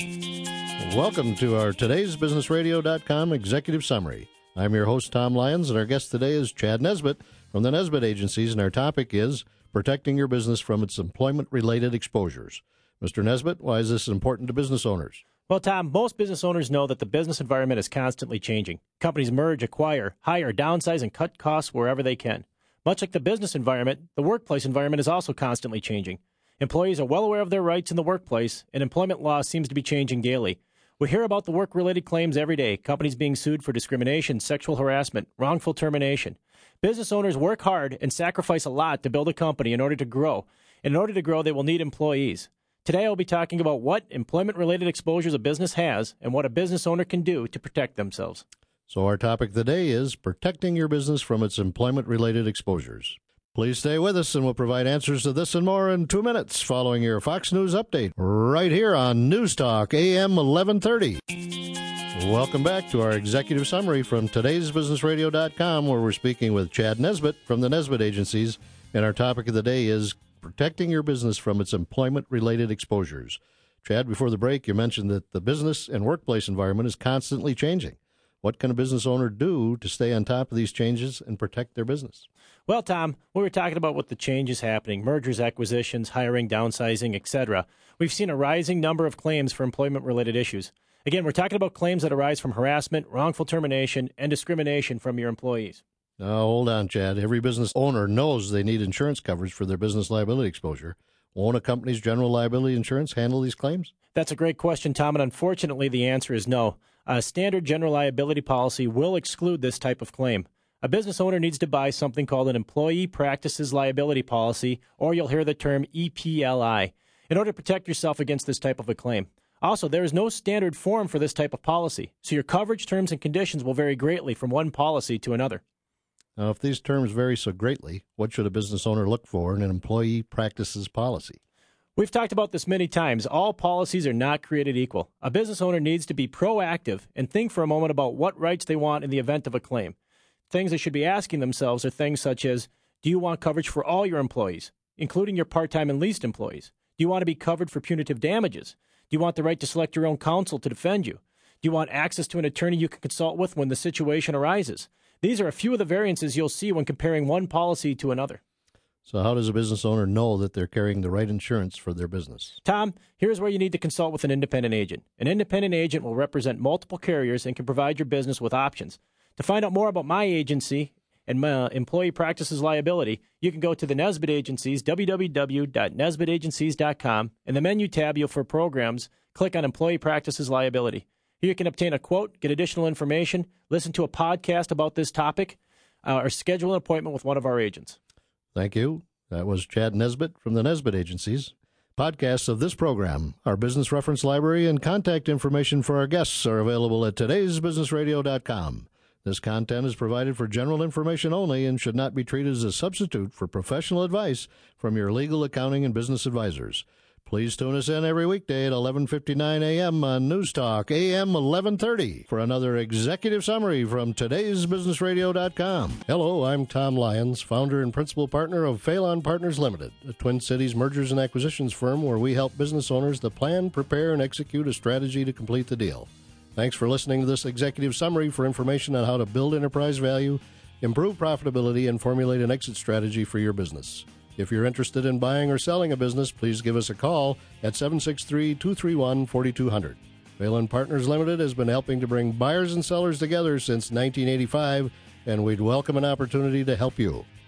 Welcome to our today'sbusinessradio.com executive summary. I'm your host, Tom Lyons, and our guest today is Chad Nesbitt from the Nesbitt Agencies, and our topic is protecting your business from its employment-related exposures. Mr. Nesbitt, why is this important to business owners? Well, Tom, most business owners know that the business environment is constantly changing. Companies merge, acquire, hire, downsize, and cut costs wherever they can. Much like the business environment, the workplace environment is also constantly changing. Employees are well aware of their rights in the workplace, and employment law seems to be changing daily. We hear about the work-related claims every day, companies being sued for discrimination, sexual harassment, wrongful termination. Business owners work hard and sacrifice a lot to build a company in order to grow. In order to grow, they will need employees. Today, I'll be talking about what employment-related exposures a business has and what a business owner can do to protect themselves. So our topic today is protecting your business from its employment-related exposures. Please stay with us, and we'll provide answers to this and more in 2 minutes following your Fox News update right here on News Talk AM 1130. Welcome back to our executive summary from today'sbusinessradio.com, where we're speaking with Chad Nesbitt from the Nesbitt Agencies, and our topic of the day is protecting your business from its employment-related exposures. Chad, before the break, you mentioned that the business and workplace environment is constantly changing. What can a business owner do to stay on top of these changes and protect their business? Well, Tom, we were talking about what the changes happening, mergers, acquisitions, hiring, downsizing, etc. We've seen a rising number of claims for employment-related issues. Again, we're talking about claims that arise from harassment, wrongful termination, and discrimination from your employees. Now, hold on, Chad. Every business owner knows they need insurance coverage for their business liability exposure. Won't a company's general liability insurance handle these claims? That's a great question, Tom, and unfortunately the answer is no. A standard general liability policy will exclude this type of claim. A business owner needs to buy something called an Employee Practices Liability Policy, or you'll hear the term EPLI, in order to protect yourself against this type of a claim. Also, there is no standard form for this type of policy, so your coverage terms and conditions will vary greatly from one policy to another. Now, if these terms vary so greatly, what should a business owner look for in an employee practices policy? We've talked about this many times. All policies are not created equal. A business owner needs to be proactive and think for a moment about what rights they want in the event of a claim. Things they should be asking themselves are things such as, do you want coverage for all your employees, including your part-time and leased employees? Do you want to be covered for punitive damages? Do you want the right to select your own counsel to defend you? Do you want access to an attorney you can consult with when the situation arises? These are a few of the variances you'll see when comparing one policy to another. So how does a business owner know that they're carrying the right insurance for their business? Tom, here's where you need to consult with an independent agent. An independent agent will represent multiple carriers and can provide your business with options. To find out more about my agency and my Employee Practices Liability, you can go to the Nesbitt Agencies, www.nesbittagencies.com. In the menu tab, you'll for programs, click on Employee Practices Liability. Here you can obtain a quote, get additional information, listen to a podcast about this topic, or schedule an appointment with one of our agents. Thank you. That was Chad Nesbitt from the Nesbitt Agencies. Podcasts of this program, our business reference library, and contact information for our guests are available at today'sbusinessradio.com. This content is provided for general information only and should not be treated as a substitute for professional advice from your legal, accounting, and business advisors. Please tune us in every weekday at 11:59 a.m. on News Talk AM 1130 for another executive summary from today'sbusinessradio.com. Hello, I'm Tom Lyons, founder and principal partner of Phelan Partners Limited, a Twin Cities mergers and acquisitions firm where we help business owners to plan, prepare, and execute a strategy to complete the deal. Thanks for listening to this executive summary. For information on how to build enterprise value, improve profitability, and formulate an exit strategy for your business. If you're interested in buying or selling a business, please give us a call at 763-231-4200. Phelan Partners Limited has been helping to bring buyers and sellers together since 1985, and we'd welcome an opportunity to help you.